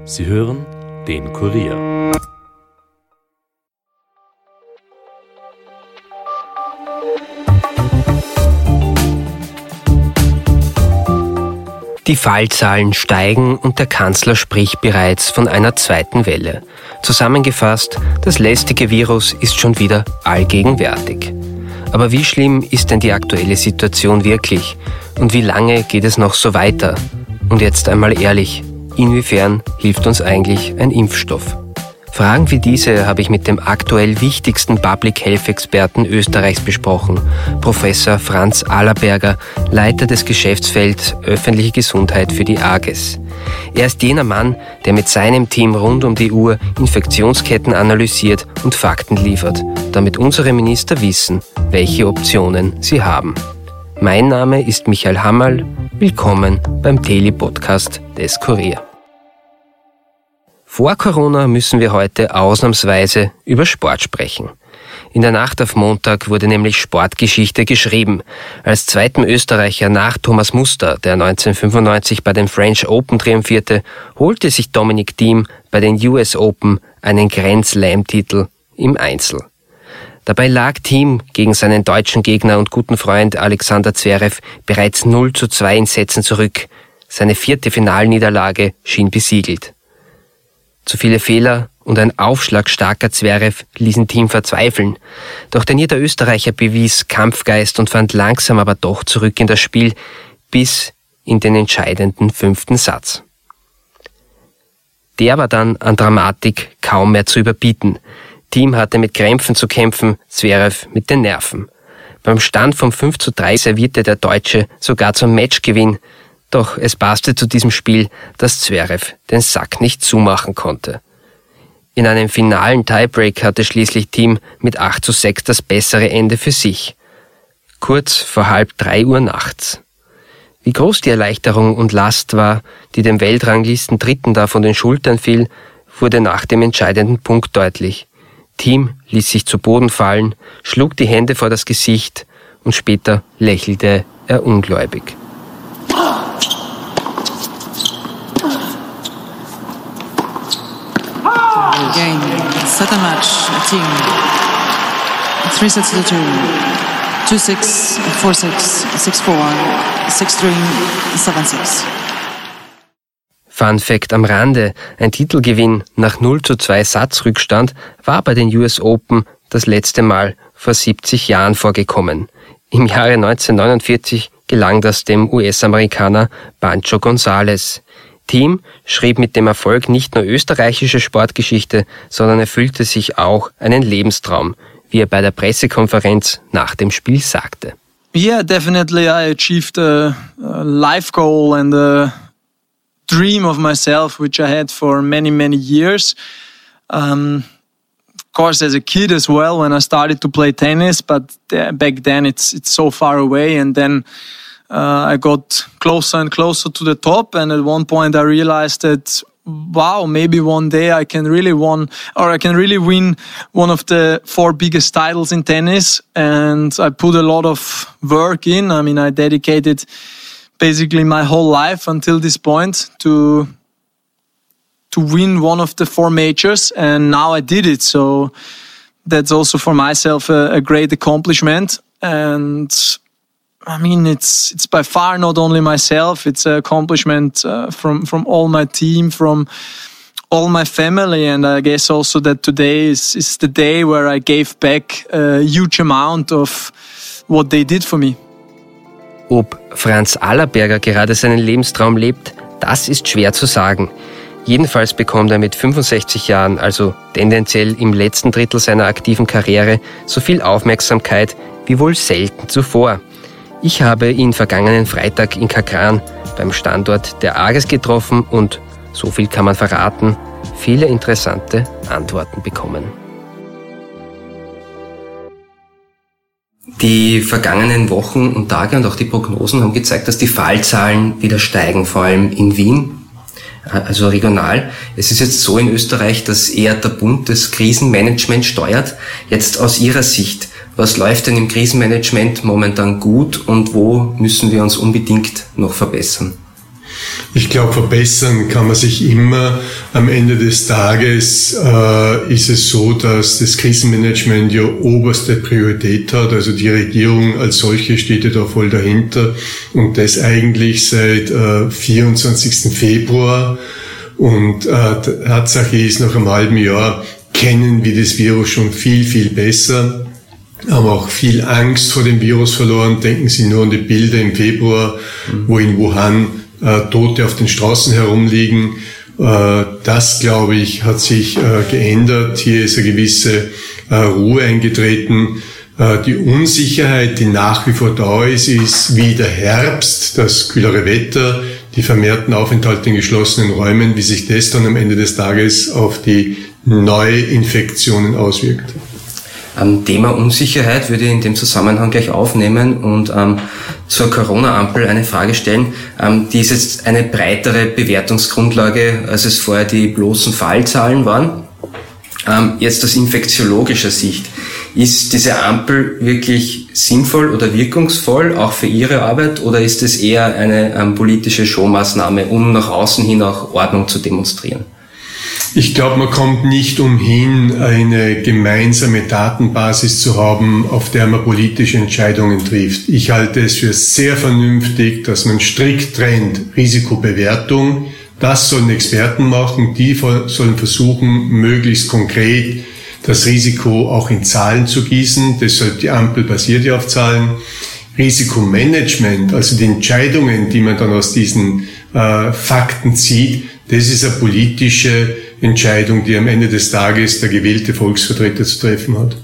Sie hören den Kurier. Die Fallzahlen steigen und der Kanzler spricht bereits von einer zweiten Welle. Zusammengefasst, das lästige Virus ist schon wieder allgegenwärtig. Aber wie schlimm ist denn die aktuelle Situation wirklich? Und wie lange geht es noch so weiter? Und jetzt einmal ehrlich, inwiefern hilft uns eigentlich ein Impfstoff? Fragen wie diese habe ich mit dem aktuell wichtigsten Public Health Experten Österreichs besprochen, Professor Franz Allerberger, Leiter des Geschäftsfelds Öffentliche Gesundheit für die AGES. Er ist jener Mann, der mit seinem Team rund um die Uhr Infektionsketten analysiert und Fakten liefert, damit unsere Minister wissen, welche Optionen sie haben. Mein Name ist Michael Hammerl. Willkommen beim Daily Podcast des Kurier. Vor Corona müssen wir heute ausnahmsweise über Sport sprechen. In der Nacht auf Montag wurde nämlich Sportgeschichte geschrieben. Als zweiten Österreicher nach Thomas Muster, der 1995 bei den French Open triumphierte, holte sich Dominic Thiem bei den US Open einen Grand Slam-Titel im Einzel. Dabei lag Thiem gegen seinen deutschen Gegner und guten Freund Alexander Zverev bereits 0:2 in Sätzen zurück. Seine 4. Finalniederlage schien besiegelt. Zu viele Fehler und ein aufschlagstarker Zverev ließen Thiem verzweifeln. Doch der Niederösterreicher bewies Kampfgeist und fand langsam aber doch zurück in das Spiel bis in den entscheidenden 5. Satz. Der war dann an Dramatik kaum mehr zu überbieten. Thiem hatte mit Krämpfen zu kämpfen, Zverev mit den Nerven. Beim Stand von 5:3 servierte der Deutsche sogar zum Matchgewinn. Doch es passte zu diesem Spiel, dass Zverev den Sack nicht zumachen konnte. In einem finalen Tiebreak hatte schließlich Thiem mit 8:6 das bessere Ende für sich. Kurz vor 2:30 nachts. Wie groß die Erleichterung und Last war, die dem Weltranglisten-Dritten da von den Schultern fiel, wurde nach dem entscheidenden Punkt deutlich. Thiem ließ sich zu Boden fallen, schlug die Hände vor das Gesicht und später lächelte er ungläubig. Game, set a match, Thiem. 3 sets to 2. 2-6, 4-6, 6-4, 6-3, 7-6. Fun Fact am Rande, ein Titelgewinn nach 0:2 Satzrückstand war bei den US Open das letzte Mal vor 70 Jahren vorgekommen. Im Jahre 1949 gelang das dem US-Amerikaner Pancho González. Thiem schrieb mit dem Erfolg nicht nur österreichische Sportgeschichte, sondern erfüllte sich auch einen Lebenstraum, wie er bei der Pressekonferenz nach dem Spiel sagte. Yeah, definitely I achieved a life goal and a dream of myself, which I had for many, many years. Of course, as a kid as well, when I started to play tennis, but back then it's so far away. And then I got closer and closer to the top. And at one point I realized that, wow, maybe one day I can really win one of the 4 biggest titles in tennis. And I put a lot of work in. I mean, I dedicated basically my whole life until this point to win one of the 4 majors, and now I did it. So that's also for myself a great accomplishment. And I mean, it's by far not only myself; it's an accomplishment from all my team, from all my family, and I guess also that today is the day where I gave back a huge amount of what they did for me. Ob Franz Allerberger gerade seinen Lebenstraum lebt, das ist schwer zu sagen. Jedenfalls bekommt er mit 65 Jahren, also tendenziell im letzten Drittel seiner aktiven Karriere, so viel Aufmerksamkeit wie wohl selten zuvor. Ich habe ihn vergangenen Freitag in Kagran beim Standort der AGES getroffen und, so viel kann man verraten, viele interessante Antworten bekommen. Die vergangenen Wochen und Tage und auch die Prognosen haben gezeigt, dass die Fallzahlen wieder steigen, vor allem in Wien, also regional. Es ist jetzt so in Österreich, dass eher der Bund das Krisenmanagement steuert. Jetzt aus Ihrer Sicht, was läuft denn im Krisenmanagement momentan gut und wo müssen wir uns unbedingt noch verbessern? Ich glaube, verbessern kann man sich immer. Am Ende des Tages ist es so, dass das Krisenmanagement ja oberste Priorität hat. Also die Regierung als solche steht ja da voll dahinter. Und das eigentlich seit 24. Februar. Und Tatsache ist, nach einem halben Jahr kennen wir das Virus schon viel, viel besser. Haben auch viel Angst vor dem Virus verloren. Denken Sie nur an die Bilder im Februar, wo in Wuhan Tote auf den Straßen herumliegen. Das, glaube ich, hat sich geändert. Hier ist eine gewisse Ruhe eingetreten. Die Unsicherheit, die nach wie vor da ist wie der Herbst, das kühlere Wetter, die vermehrten Aufenthalte in geschlossenen Räumen, wie sich das dann am Ende des Tages auf die Neuinfektionen auswirkt. Thema Unsicherheit würde ich in dem Zusammenhang gleich aufnehmen und zur Corona-Ampel eine Frage stellen. Die ist jetzt eine breitere Bewertungsgrundlage, als es vorher die bloßen Fallzahlen waren. Jetzt aus infektiologischer Sicht, ist diese Ampel wirklich sinnvoll oder wirkungsvoll, auch für Ihre Arbeit, oder ist es eher eine politische Showmaßnahme, um nach außen hin auch Ordnung zu demonstrieren? Ich glaube, man kommt nicht umhin, eine gemeinsame Datenbasis zu haben, auf der man politische Entscheidungen trifft. Ich halte es für sehr vernünftig, dass man strikt trennt Risikobewertung. Das sollen Experten machen, die sollen versuchen, möglichst konkret das Risiko auch in Zahlen zu gießen. Deshalb die Ampel basiert ja auf Zahlen. Risikomanagement, also die Entscheidungen, die man dann aus diesen Fakten zieht, das ist eine politische Entscheidung, die am Ende des Tages der gewählte Volksvertreter zu treffen hat.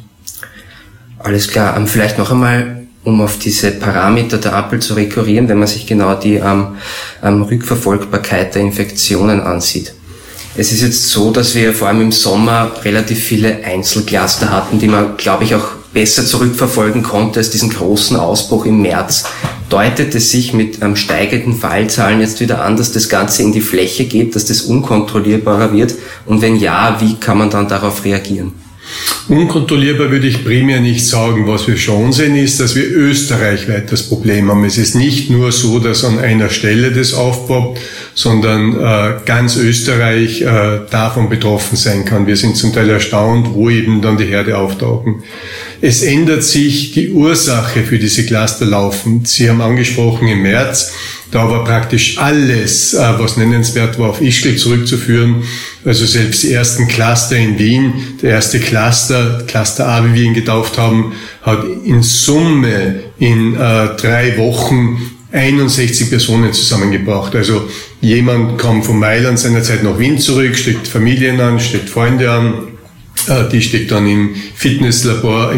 Alles klar. Vielleicht noch einmal, um auf diese Parameter der Ampel zu rekurrieren, wenn man sich genau die Rückverfolgbarkeit der Infektionen ansieht. Es ist jetzt so, dass wir vor allem im Sommer relativ viele Einzelcluster hatten, die man, glaube ich, auch besser zurückverfolgen konnte als diesen großen Ausbruch im März. Deutet es sich mit steigenden Fallzahlen jetzt wieder an, dass das Ganze in die Fläche geht, dass das unkontrollierbarer wird? Und wenn ja, wie kann man dann darauf reagieren? Unkontrollierbar würde ich primär nicht sagen. Was wir schon sehen, ist, dass wir österreichweit das Problem haben. Es ist nicht nur so, dass an einer Stelle das aufpoppt, sondern ganz Österreich davon betroffen sein kann. Wir sind zum Teil erstaunt, wo eben dann die Herde auftauchen. Es ändert sich die Ursache für diese Cluster laufend. Sie haben angesprochen im März, da war praktisch alles, was nennenswert war, auf Ischgl zurückzuführen. Also selbst die ersten Cluster in Wien, der erste Cluster A, wie wir ihn getauft haben, hat in Summe in 3 Wochen 61 Personen zusammengebracht. Also jemand kam von Mailand seinerzeit nach Wien zurück, steckt Familien an, steckt Freunde an. Die steckt dann im Fitnessraum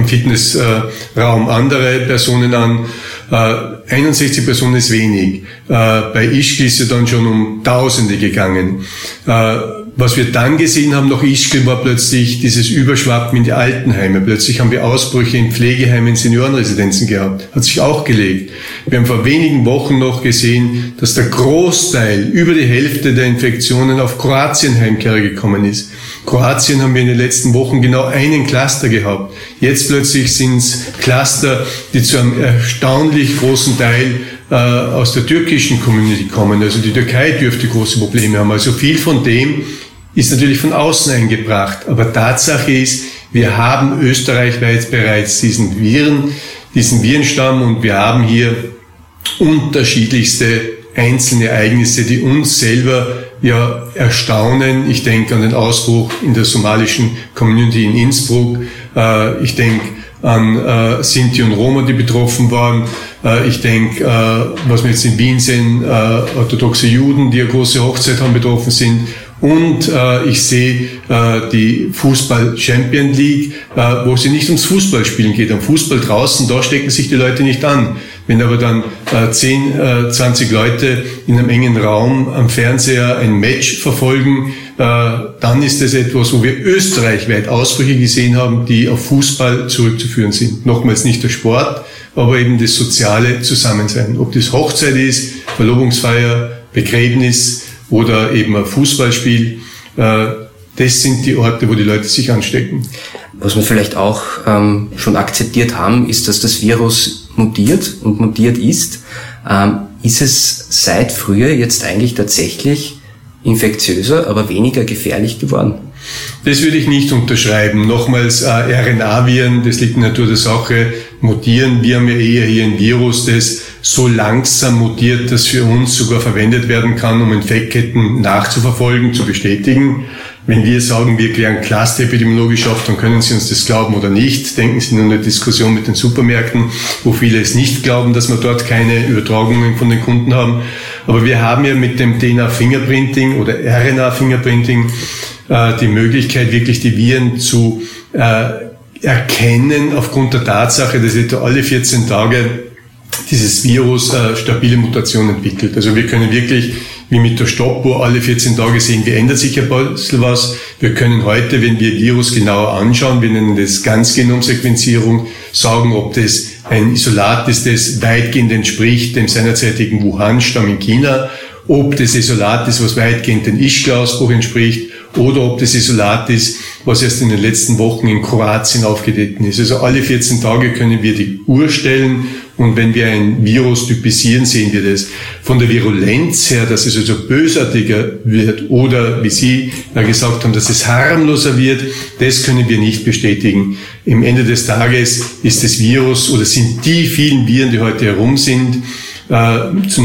andere Personen an. 61 Personen ist wenig. Bei Ischgl ist ja dann schon um Tausende gegangen. Was wir dann gesehen haben nach Ischgl war plötzlich dieses Überschwappen in die Altenheime. Plötzlich haben wir Ausbrüche in Pflegeheimen, Seniorenresidenzen gehabt. Hat sich auch gelegt. Wir haben vor wenigen Wochen noch gesehen, dass der Großteil, über die Hälfte der Infektionen auf Kroatien-Heimkehrer gekommen ist. Kroatien haben wir in den letzten Wochen genau einen Cluster gehabt. Jetzt plötzlich sind es Cluster, die zu einem erstaunlich großen Teil aus der türkischen Community kommen. Also die Türkei dürfte große Probleme haben. Also viel von dem ist natürlich von außen eingebracht. Aber Tatsache ist, wir haben österreichweit bereits diesen Virenstamm, und wir haben hier unterschiedlichste einzelne Ereignisse, die uns selber ja erstaunen. Ich denke an den Ausbruch in der somalischen Community in Innsbruck. Ich denke an Sinti und Roma, die betroffen waren. Ich denke, was wir jetzt in Wien sehen, orthodoxe Juden, die eine große Hochzeit haben, betroffen sind. Und ich sehe die Fußball-Champion League, wo es nicht ums Fußballspielen geht. Am Fußball draußen, da stecken sich die Leute nicht an. Wenn aber dann 10, 20 Leute in einem engen Raum am Fernseher ein Match verfolgen, dann ist das etwas, wo wir österreichweit Ausbrüche gesehen haben, die auf Fußball zurückzuführen sind. Nochmals nicht der Sport, aber eben das soziale Zusammensein. Ob das Hochzeit ist, Verlobungsfeier, Begräbnis oder eben ein Fußballspiel, das sind die Orte, wo die Leute sich anstecken. Was wir vielleicht auch schon akzeptiert haben, ist, dass das Virus mutiert und mutiert ist. Ist es seit früher jetzt eigentlich tatsächlich infektiöser, aber weniger gefährlich geworden? Das würde ich nicht unterschreiben. Nochmals, RNA-Viren, das liegt in der Natur der Sache, mutieren. Wir haben ja eher hier ein Virus, das so langsam mutiert, dass für uns sogar verwendet werden kann, um Infektketten nachzuverfolgen, zu bestätigen. Wenn wir sagen, wir klären cluster-epidemiologisch auf, dann können Sie uns das glauben oder nicht. Denken Sie nur an eine Diskussion mit den Supermärkten, wo viele es nicht glauben, dass wir dort keine Übertragungen von den Kunden haben. Aber wir haben ja mit dem DNA-Fingerprinting oder RNA-Fingerprinting die Möglichkeit, wirklich die Viren zu erkennen aufgrund der Tatsache, dass etwa alle 14 Tage dieses Virus stabile Mutation entwickelt. Also wir können wirklich wie mit der Stoppuhr alle 14 Tage sehen, wie ändert sich ein bisschen was. Wir können heute, wenn wir Virus genauer anschauen, wir nennen das Ganzgenomsequenzierung, sagen, ob das ein Isolat ist, das weitgehend entspricht dem seinerzeitigen Wuhan-Stamm in China, ob das Isolat ist, was weitgehend dem Ischgl-Ausbruch entspricht, oder ob das Isolat ist, was erst in den letzten Wochen in Kroatien aufgetreten ist. Also alle 14 Tage können wir die Uhr stellen und wenn wir ein Virus typisieren, sehen wir das. Von der Virulenz her, dass es also bösartiger wird oder, wie Sie gesagt haben, dass es harmloser wird, das können wir nicht bestätigen. Im Ende des Tages ist das Virus oder sind die vielen Viren, die heute herum sind, zu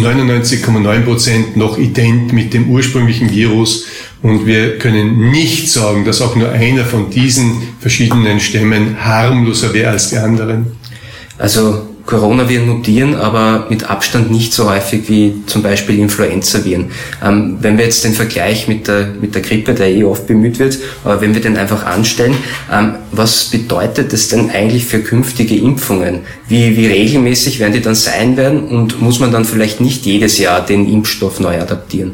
99,9% noch ident mit dem ursprünglichen Virus. Und wir können nicht sagen, dass auch nur einer von diesen verschiedenen Stämmen harmloser wäre als die anderen. Also Coronaviren mutieren, aber mit Abstand nicht so häufig wie zum Beispiel Influenzaviren. Wenn wir jetzt den Vergleich mit der Grippe, der oft bemüht wird, aber wenn wir den einfach anstellen, was bedeutet das denn eigentlich für künftige Impfungen? Wie regelmäßig werden die dann sein werden und muss man dann vielleicht nicht jedes Jahr den Impfstoff neu adaptieren?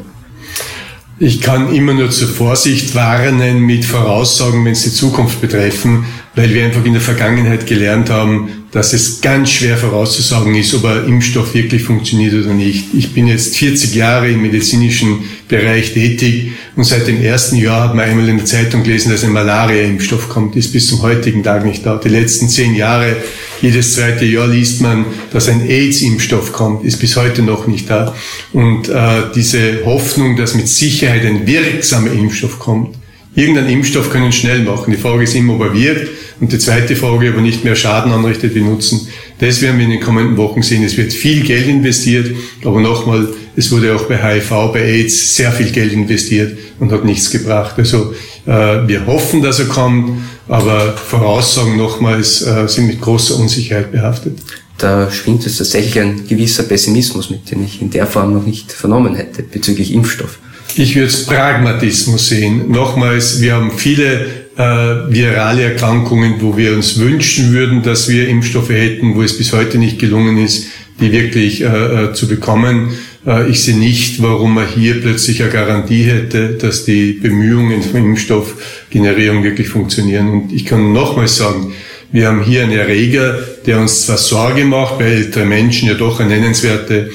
Ich kann immer nur zur Vorsicht warnen mit Voraussagen, wenn es die Zukunft betreffen, weil wir einfach in der Vergangenheit gelernt haben, dass es ganz schwer vorauszusagen ist, ob ein Impfstoff wirklich funktioniert oder nicht. Ich bin jetzt 40 Jahre im medizinischen Bereich tätig und seit dem ersten Jahr hat man einmal in der Zeitung gelesen, dass ein Malaria-Impfstoff kommt, ist bis zum heutigen Tag nicht da. Die letzten 10 Jahre, jedes zweite Jahr liest man, dass ein AIDS-Impfstoff kommt, ist bis heute noch nicht da. Und diese Hoffnung, dass mit Sicherheit ein wirksamer Impfstoff kommt, irgendein Impfstoff können schnell machen. Die Frage ist immer, ob er wirkt. Und die zweite Frage, ob er nicht mehr Schaden anrichtet wie Nutzen. Das werden wir in den kommenden Wochen sehen. Es wird viel Geld investiert, aber nochmal, es wurde auch bei HIV, bei AIDS sehr viel Geld investiert und hat nichts gebracht. Also wir hoffen, dass er kommt, aber Voraussagen nochmals sind mit großer Unsicherheit behaftet. Da schwingt jetzt tatsächlich ein gewisser Pessimismus mit, den ich in der Form noch nicht vernommen hätte bezüglich Impfstoff. Ich würde es Pragmatismus sehen. Nochmals, wir haben viele virale Erkrankungen, wo wir uns wünschen würden, dass wir Impfstoffe hätten, wo es bis heute nicht gelungen ist, die wirklich zu bekommen. Ich sehe nicht, warum man hier plötzlich eine Garantie hätte, dass die Bemühungen von Impfstoffgenerierung wirklich funktionieren. Und ich kann nochmals sagen, wir haben hier einen Erreger, der uns zwar Sorge macht, weil ältere Menschen ja doch eine nennenswerte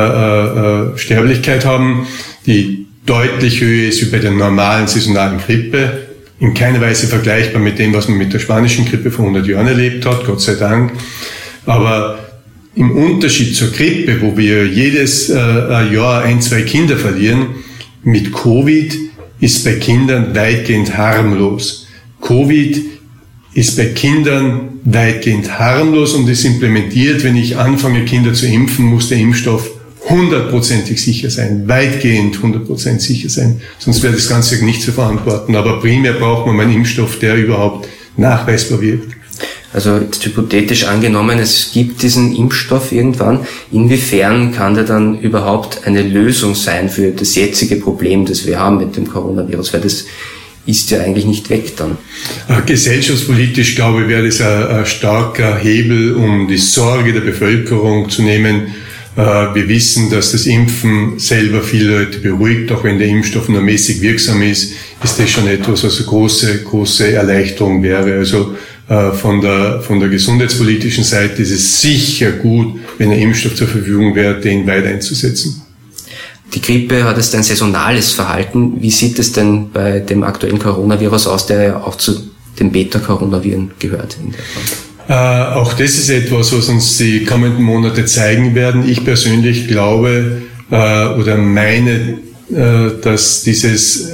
Sterblichkeit haben, die deutlich höher ist wie bei der normalen saisonalen Grippe, in keiner Weise vergleichbar mit dem, was man mit der spanischen Grippe vor 100 Jahren erlebt hat, Gott sei Dank. Aber im Unterschied zur Grippe, wo wir jedes Jahr 1, 2 Kinder verlieren, mit Covid ist bei Kindern weitgehend harmlos. Covid ist bei Kindern weitgehend harmlos und ist implementiert. Wenn ich anfange, Kinder zu impfen, muss der Impfstoff 100% sicher sein, weitgehend 100% sicher sein. Sonst wäre das Ganze nicht zu verantworten. Aber primär braucht man einen Impfstoff, der überhaupt nachweisbar wirkt. Also jetzt hypothetisch angenommen, es gibt diesen Impfstoff irgendwann. Inwiefern kann der dann überhaupt eine Lösung sein für das jetzige Problem, das wir haben mit dem Coronavirus? Weil das ist ja eigentlich nicht weg dann. Gesellschaftspolitisch, glaube ich, wäre das ein starker Hebel, um die Sorge der Bevölkerung zu nehmen. Wir wissen, dass das Impfen selber viele Leute beruhigt, auch wenn der Impfstoff nur mäßig wirksam ist das schon etwas, was eine große Erleichterung wäre. Also von der gesundheitspolitischen Seite ist es sicher gut, wenn ein Impfstoff zur Verfügung wäre, den weiter einzusetzen. Die Grippe hat jetzt ein saisonales Verhalten. Wie sieht es denn bei dem aktuellen Coronavirus aus, der ja auch zu den Beta-Coronaviren gehört in der Form? Auch das ist etwas, was uns die kommenden Monate zeigen werden. Ich persönlich glaube oder meine, dass dieses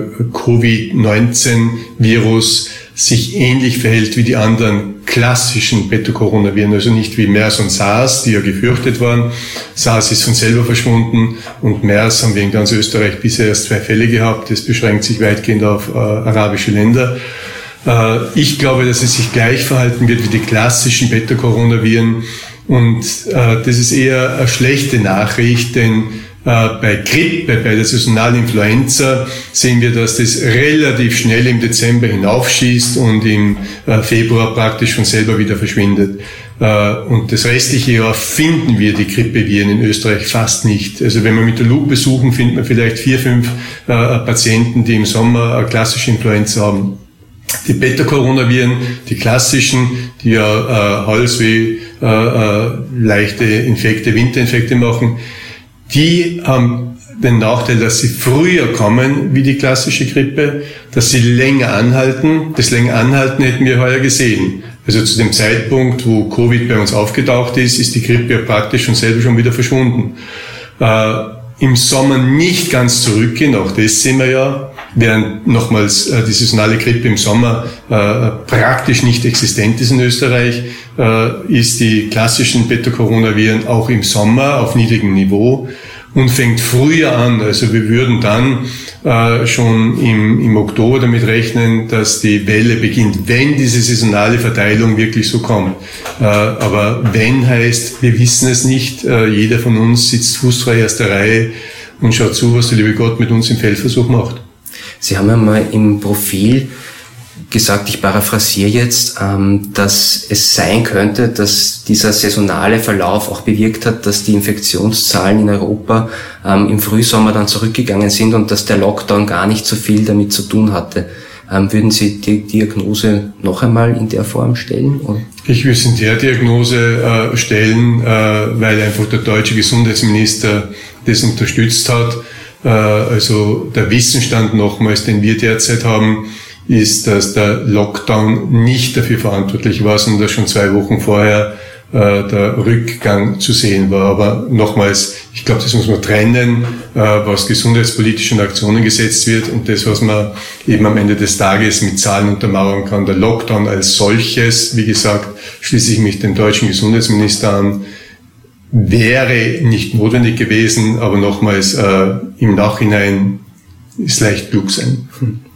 Covid-19-Virus sich ähnlich verhält wie die anderen klassischen Beta-Coronaviren, also nicht wie MERS und SARS, die ja gefürchtet waren. SARS ist von selber verschwunden und MERS haben wir in ganz Österreich bisher erst 2 Fälle gehabt. Das beschränkt sich weitgehend auf arabische Länder. Ich glaube, dass es sich gleich verhalten wird wie die klassischen Beta-Coronaviren und das ist eher eine schlechte Nachricht, denn bei Grippe, bei der saisonalen Influenza sehen wir, dass das relativ schnell im Dezember hinaufschießt und im Februar praktisch von selber wieder verschwindet. Und das restliche Jahr finden wir die Grippeviren in Österreich fast nicht. Also wenn wir mit der Lupe suchen, findet man vielleicht 4, 5 Patienten, die im Sommer eine klassische Influenza haben. Die Beta-Coronaviren, die klassischen, die ja Halsweh, leichte Infekte, Winterinfekte machen, die haben den Nachteil, dass sie früher kommen wie die klassische Grippe, dass sie länger anhalten. Das länger Anhalten hätten wir heuer gesehen. Also zu dem Zeitpunkt, wo Covid bei uns aufgetaucht ist, ist die Grippe ja praktisch schon selber schon wieder verschwunden. Im Sommer nicht ganz zurückgehen, auch das sehen wir ja, während nochmals die saisonale Grippe im Sommer praktisch nicht existent ist in Österreich, ist die klassischen Beta-Coronaviren auch im Sommer auf niedrigem Niveau und fängt früher an. Also wir würden dann schon im Oktober damit rechnen, dass die Welle beginnt, wenn diese saisonale Verteilung wirklich so kommt. Aber wenn heißt, wir wissen es nicht. Jeder von uns sitzt fußfrei erster Reihe und schaut zu, was der liebe Gott mit uns im Feldversuch macht. Sie haben ja mal im Profil gesagt, ich paraphrasiere jetzt, dass es sein könnte, dass dieser saisonale Verlauf auch bewirkt hat, dass die Infektionszahlen in Europa im Frühsommer dann zurückgegangen sind und dass der Lockdown gar nicht so viel damit zu tun hatte. Würden Sie die Diagnose noch einmal in der Form stellen? Oder? Ich würde es in der Diagnose stellen, weil einfach der deutsche Gesundheitsminister das unterstützt hat. Also der Wissensstand nochmals, den wir derzeit haben, ist, dass der Lockdown nicht dafür verantwortlich war, sondern dass schon 2 Wochen vorher der Rückgang zu sehen war. Aber nochmals, ich glaube, das muss man trennen, was gesundheitspolitisch in Aktionen gesetzt wird und das, was man eben am Ende des Tages mit Zahlen untermauern kann. Der Lockdown als solches, wie gesagt, schließe ich mich dem deutschen Gesundheitsminister an, wäre nicht notwendig gewesen, aber nochmals, im Nachhinein ist leicht klug sein.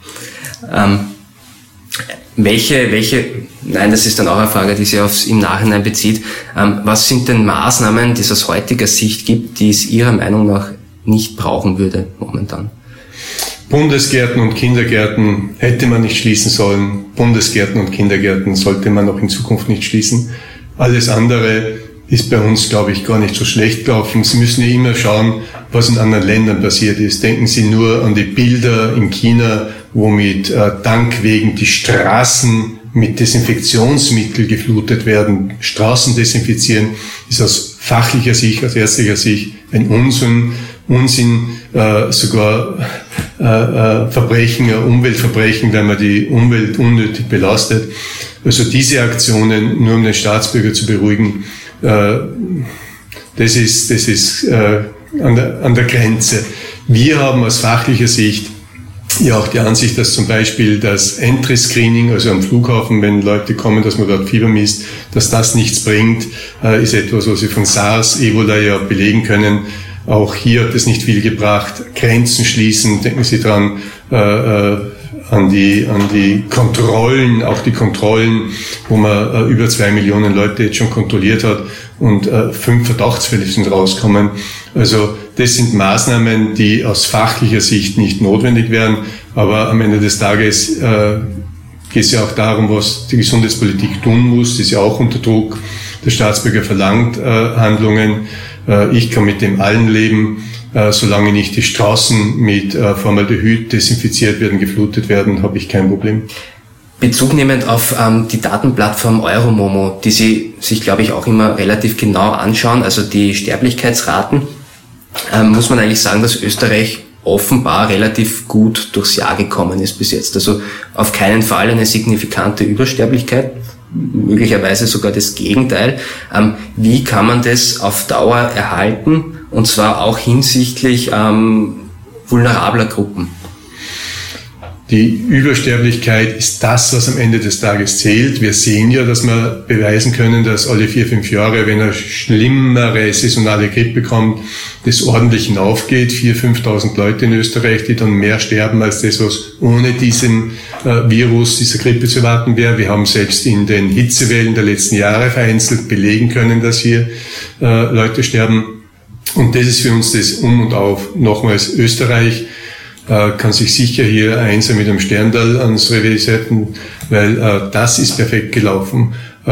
Nein, das ist dann auch eine Frage, die sich aufs im Nachhinein bezieht. Was sind denn Maßnahmen, die es aus heutiger Sicht gibt, die es Ihrer Meinung nach nicht brauchen würde momentan? Bundesgärten und Kindergärten hätte man nicht schließen sollen. Bundesgärten und Kindergärten sollte man auch in Zukunft nicht schließen. Alles andere ist bei uns, glaube ich, gar nicht so schlecht gelaufen. Sie müssen ja immer schauen, was in anderen Ländern passiert ist. Denken Sie nur an die Bilder in China, wo mit Tankwegen die Straßen mit Desinfektionsmittel geflutet werden. Straßen desinfizieren ist aus fachlicher Sicht, aus ärztlicher Sicht ein Unsinn, sogar Verbrechen, Umweltverbrechen, wenn man die Umwelt unnötig belastet. Also diese Aktionen, nur um den Staatsbürger zu beruhigen, das ist an der Grenze. Wir haben aus fachlicher Sicht ja auch die Ansicht, dass zum Beispiel das Entry-Screening, also am Flughafen, wenn Leute kommen, dass man dort Fieber misst, dass das nichts bringt, ist etwas, was wir von SARS, Ebola ja belegen können. Auch hier hat es nicht viel gebracht. Grenzen schließen, denken Sie dran, an die Kontrollen, auch die Kontrollen, wo man über 2 Millionen Leute jetzt schon kontrolliert hat und 5 Verdachtsfälle sind rauskommen. Also das sind Maßnahmen, die aus fachlicher Sicht nicht notwendig wären, aber am Ende des Tages geht es ja auch darum, was die Gesundheitspolitik tun muss. Die ist ja auch unter Druck. Der Staatsbürger verlangt Handlungen. Ich kann mit dem allen leben. Solange nicht die Straßen mit Formaldehyd desinfiziert werden, geflutet werden, habe ich kein Problem. Bezug nehmend auf die Datenplattform Euromomo, die Sie sich, glaube ich, auch immer relativ genau anschauen, also die Sterblichkeitsraten, muss man eigentlich sagen, dass Österreich offenbar relativ gut durchs Jahr gekommen ist bis jetzt. Also auf keinen Fall eine signifikante Übersterblichkeit. möglicherweise sogar das Gegenteil. Wie kann man das auf Dauer erhalten, und zwar auch hinsichtlich vulnerabler Gruppen? Die Übersterblichkeit ist das, was am Ende des Tages zählt. Wir sehen ja, dass wir beweisen können, dass alle 4-5 Jahre, wenn eine schlimmere saisonale Grippe kommt, das ordentlich hinaufgeht. 4.000, 5.000 Leute in Österreich, die dann mehr sterben als das, was ohne diesen Virus, dieser Grippe zu erwarten wäre. Wir haben selbst in den Hitzewellen der letzten Jahre vereinzelt belegen können, dass hier Leute sterben. Und das ist für uns das Um und Auf. Nochmals, Österreich kann sich sicher hier einsam mit einem Sterndal ans Revier setzen, weil das ist perfekt gelaufen.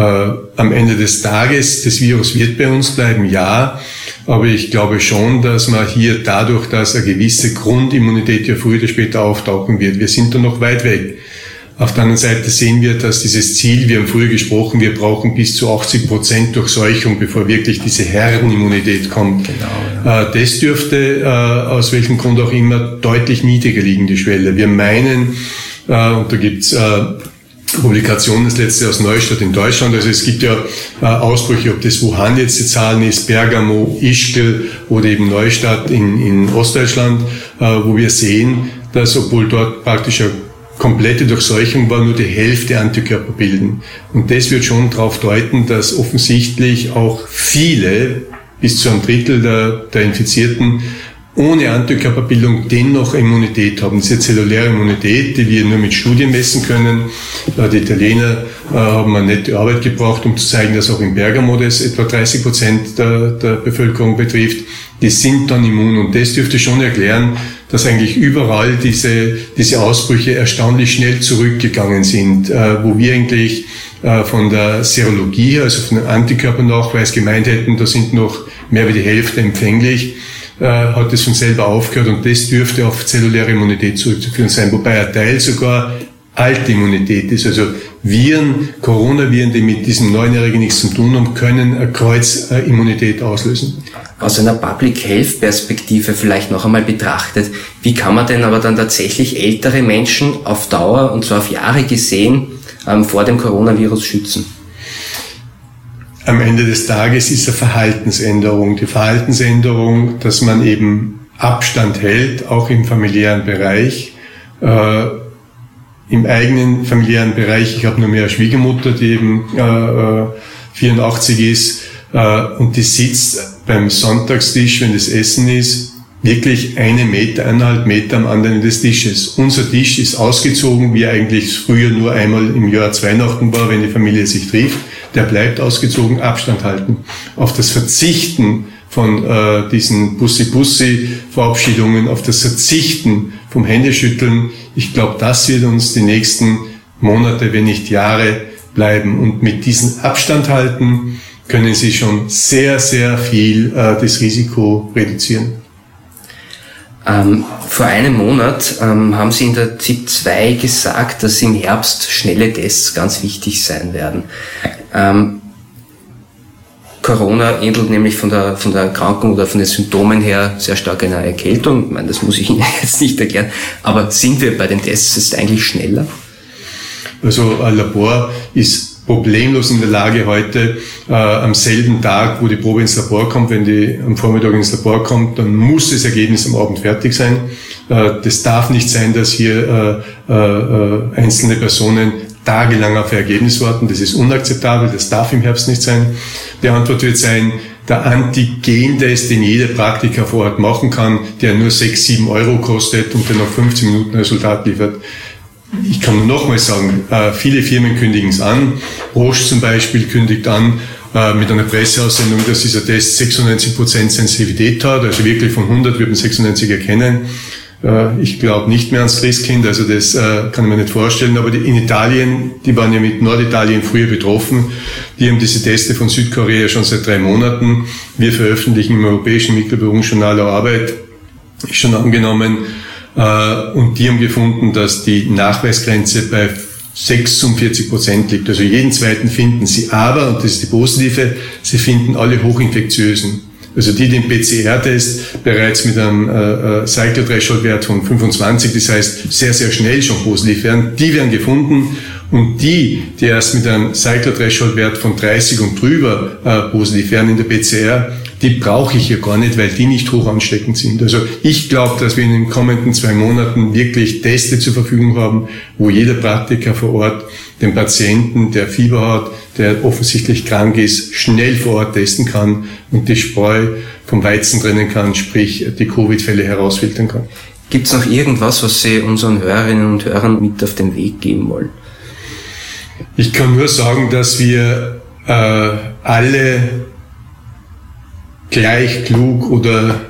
Am Ende des Tages, das Virus wird bei uns bleiben, ja, aber ich glaube schon, dass man hier dadurch, dass eine gewisse Grundimmunität ja früher oder später auftauchen wird. Wir sind da noch weit weg. Auf der anderen Seite sehen wir, dass dieses Ziel, wir haben früher gesprochen, wir brauchen bis zu 80% Durchseuchung, bevor wirklich diese Herdenimmunität kommt. Genau, ja. Das dürfte, aus welchem Grund auch immer, deutlich niedriger liegen, die Schwelle. Wir meinen, und da gibt's Publikationen, das letzte aus Neustadt in Deutschland, also es gibt ja Ausbrüche, ob das Wuhan jetzt die Zahlen ist, Bergamo, Ischgl oder eben Neustadt in Ostdeutschland, wo wir sehen, dass obwohl dort praktisch komplette Durchseuchung war, nur die Hälfte Antikörper bilden. Und das wird schon darauf deuten, dass offensichtlich auch viele, bis zu einem Drittel der Infizierten, ohne Antikörperbildung dennoch Immunität haben. Diese zelluläre Immunität, die wir nur mit Studien messen können. Die Italiener haben eine nette Arbeit gebracht, um zu zeigen, dass auch in Bergamo das etwa 30% der Bevölkerung betrifft. Die sind dann immun, und das dürfte schon erklären, dass eigentlich überall diese Ausbrüche erstaunlich schnell zurückgegangen sind, wo wir eigentlich von der Serologie her, also von dem Antikörpernachweis gemeint hätten, da sind noch mehr wie die Hälfte empfänglich, hat es von selber aufgehört, und das dürfte auf zelluläre Immunität zurückzuführen sein, wobei ein Teil sogar alte Immunität ist. Also Viren, Coronaviren, die mit diesem neuen Erreger nichts zu tun haben, können eine Kreuzimmunität auslösen. Aus einer Public Health Perspektive vielleicht noch einmal betrachtet, wie kann man denn aber dann tatsächlich ältere Menschen auf Dauer, und zwar auf Jahre gesehen, vor dem Coronavirus schützen? Am Ende des Tages ist eine Verhaltensänderung. Die Verhaltensänderung, dass man eben Abstand hält, auch im familiären Bereich. Im eigenen familiären Bereich, ich habe nur mehr eine Schwiegermutter, die eben 84 ist, und die sitzt beim Sonntagstisch, wenn das Essen ist, wirklich 1,5 Meter am anderen des Tisches. Unser Tisch ist ausgezogen, wie eigentlich früher nur einmal im Jahr zu Weihnachten war, wenn die Familie sich trifft. Der bleibt ausgezogen, Abstand halten. Auf das Verzichten von diesen Bussi-Bussi-Verabschiedungen, auf das Verzichten vom Händeschütteln, ich glaube, das wird uns die nächsten Monate, wenn nicht Jahre bleiben. Und mit diesem Abstand halten können Sie schon sehr, sehr viel das Risiko reduzieren. Vor einem Monat haben Sie in der ZIP 2 gesagt, dass im Herbst schnelle Tests ganz wichtig sein werden. Corona ähnelt nämlich von der Erkrankung oder von den Symptomen her sehr stark einer Erkältung. Ich meine, das muss ich Ihnen jetzt nicht erklären. Aber sind wir bei den Tests jetzt eigentlich schneller? Also ein Labor ist problemlos in der Lage heute, am selben Tag, wo die Probe ins Labor kommt, wenn die am Vormittag ins Labor kommt, dann muss das Ergebnis am Abend fertig sein. Das darf nicht sein, dass hier einzelne Personen tagelang auf ein Ergebnis warten. Das ist unakzeptabel, das darf im Herbst nicht sein. Die Antwort wird sein, der Antigen-Test, den jeder Praktiker vor Ort machen kann, der nur 6-7 Euro kostet und der nach 15 Minuten Resultat liefert. Ich kann nur nochmals sagen, viele Firmen kündigen es an. Roche zum Beispiel kündigt an mit einer Presseaussendung, dass dieser Test 96% Sensitivität hat, also wirklich von 100 wird man 96 erkennen. Ich glaube nicht mehr ans Christkind, also das kann ich mir nicht vorstellen. Aber in Italien, die waren ja mit Norditalien früher betroffen, die haben diese Teste von Südkorea schon seit 3 Monaten. Wir veröffentlichen im Europäischen Mikrobiomjournal der Arbeit, ist schon angenommen, und die haben gefunden, dass die Nachweisgrenze bei 46% liegt. Also jeden zweiten finden sie, aber, und das ist die positive, sie finden alle hochinfektiösen. Also die den PCR-Test bereits mit einem Cycle-Threshold-Wert von 25, das heißt sehr, sehr schnell schon positiv werden, die werden gefunden Und die erst mit einem Cyclo-Threshold-Wert von 30 und drüber positiv werden in der PCR, die brauche ich ja gar nicht, weil die nicht hoch ansteckend sind. Also ich glaube, dass wir in den kommenden 2 Monaten wirklich Teste zur Verfügung haben, wo jeder Praktiker vor Ort den Patienten, der Fieber hat, der offensichtlich krank ist, schnell vor Ort testen kann und die Spreu vom Weizen trennen kann, sprich die Covid-Fälle herausfiltern kann. Gibt es noch irgendwas, was Sie unseren Hörerinnen und Hörern mit auf den Weg geben wollen? Ich kann nur sagen, dass wir alle gleich klug oder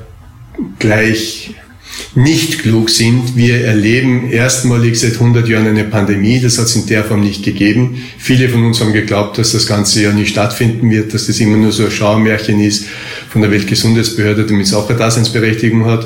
gleich nicht klug sind. Wir erleben erstmalig seit 100 Jahren eine Pandemie. Das hat es in der Form nicht gegeben. Viele von uns haben geglaubt, dass das Ganze ja nicht stattfinden wird, dass das immer nur so ein Schaumärchen ist von der Weltgesundheitsbehörde, damit es auch eine Daseinsberechtigung hat.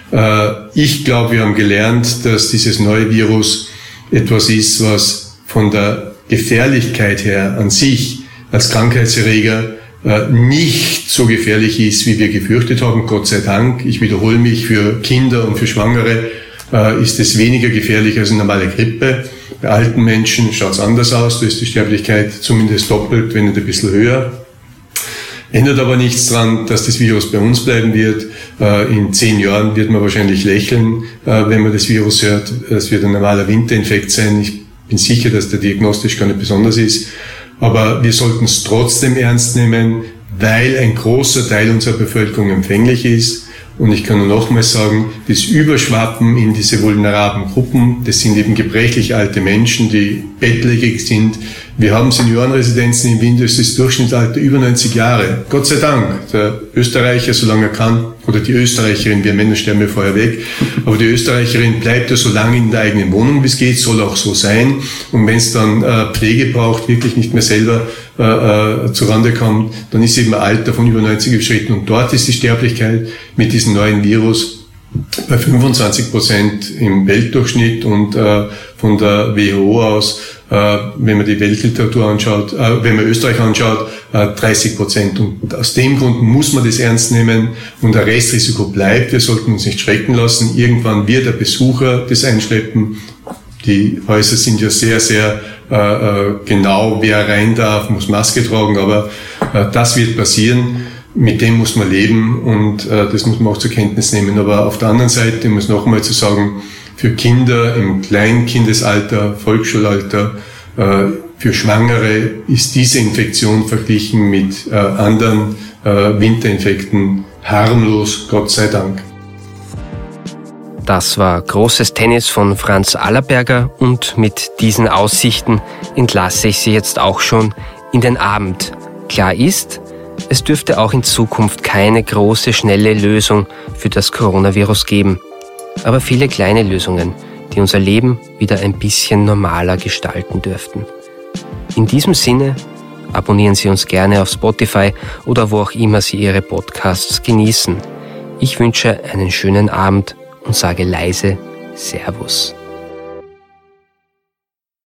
Ich glaube, wir haben gelernt, dass dieses neue Virus etwas ist, was von der Gefährlichkeit her an sich als Krankheitserreger nicht so gefährlich ist, wie wir gefürchtet haben, Gott sei Dank. Ich wiederhole mich, für Kinder und für Schwangere ist es weniger gefährlich als eine normale Grippe. Bei alten Menschen schaut es anders aus, da ist die Sterblichkeit zumindest doppelt, wenn nicht ein bisschen höher. Ändert aber nichts daran, dass das Virus bei uns bleiben wird. In 10 Jahren wird man wahrscheinlich lächeln, wenn man das Virus hört. Es wird ein normaler Winterinfekt sein. Ich bin sicher, dass der diagnostisch gar nicht besonders ist. Aber wir sollten es trotzdem ernst nehmen, weil ein großer Teil unserer Bevölkerung empfänglich ist. Und ich kann nur nochmals sagen, das Überschwappen in diese vulnerablen Gruppen, das sind eben gebrechlich alte Menschen, die bettlägerig sind. Wir haben Seniorenresidenzen in Wien, das ist das Durchschnittsalter über 90 Jahre. Gott sei Dank. Der Österreicher, solange er kann, oder die Österreicherin, wir Männer sterben ja vorher weg, aber die Österreicherin bleibt ja so lange in der eigenen Wohnung, wie es geht, soll auch so sein. Und wenn es dann Pflege braucht, wirklich nicht mehr selber zurande kommt, dann ist eben ein Alter von über 90 überschritten. Und dort ist die Sterblichkeit mit diesem neuen Virus bei 25% im Weltdurchschnitt und von der WHO aus, wenn man die Weltliteratur anschaut, wenn man Österreich anschaut, 30%. Und aus dem Grund muss man das ernst nehmen und ein Restrisiko bleibt. Wir sollten uns nicht schrecken lassen. Irgendwann wird der Besucher das einschleppen. Die Häuser sind ja sehr, sehr genau, wer rein darf, muss Maske tragen, aber das wird passieren. Mit dem muss man leben und das muss man auch zur Kenntnis nehmen. Aber auf der anderen Seite, um es noch einmal zu sagen, für Kinder im Kleinkindesalter, Volksschulalter, für Schwangere ist diese Infektion verglichen mit anderen Winterinfekten harmlos, Gott sei Dank. Das war großes Tennis von Franz Allerberger und mit diesen Aussichten entlasse ich Sie jetzt auch schon in den Abend. Klar ist, es dürfte auch in Zukunft keine große, schnelle Lösung für das Coronavirus geben. Aber viele kleine Lösungen, die unser Leben wieder ein bisschen normaler gestalten dürften. In diesem Sinne, abonnieren Sie uns gerne auf Spotify oder wo auch immer Sie Ihre Podcasts genießen. Ich wünsche einen schönen Abend und sage leise Servus.